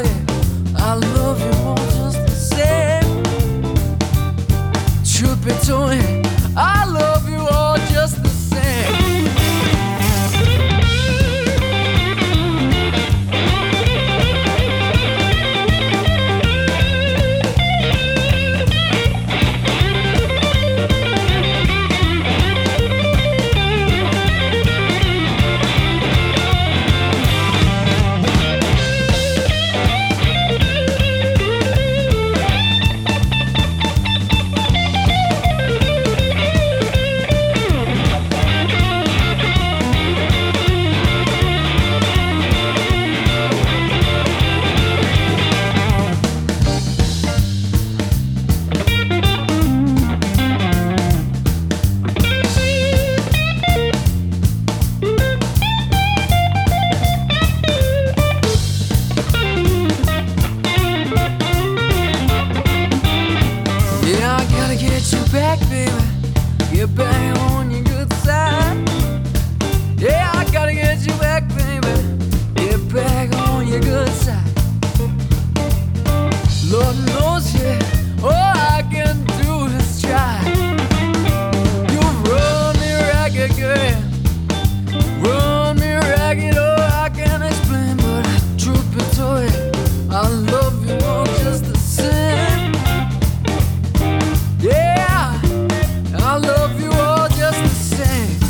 I love you all just the same. Truth be told, I love you all just the same. Get you back, baby. Get back on your good side. Yeah, I gotta get you back, baby. Get back on your good side. Lord knows, yeah, all I can do is try. You run me ragged, girl. Run me ragged, oh, I can't explain, but truth be told, I love you all just the same. Yeah, I love you all just the same.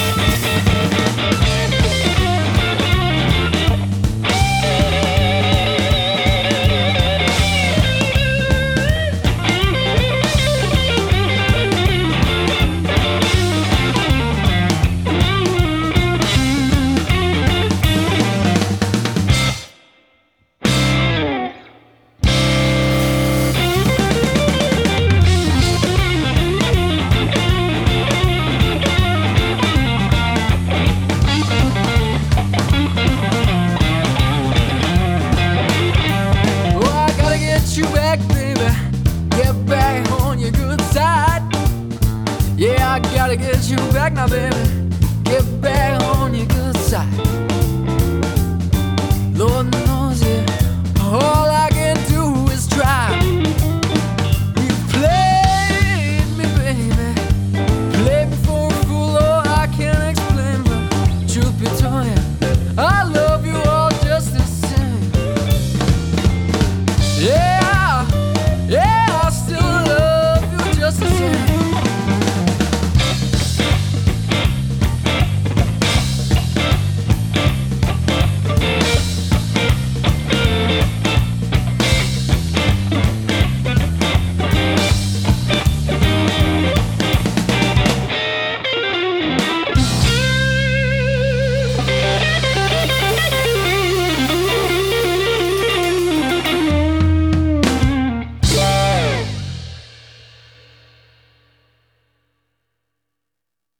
You back, baby. Get back on your good side. Yeah, I gotta get you back now, baby. Get back on your good side.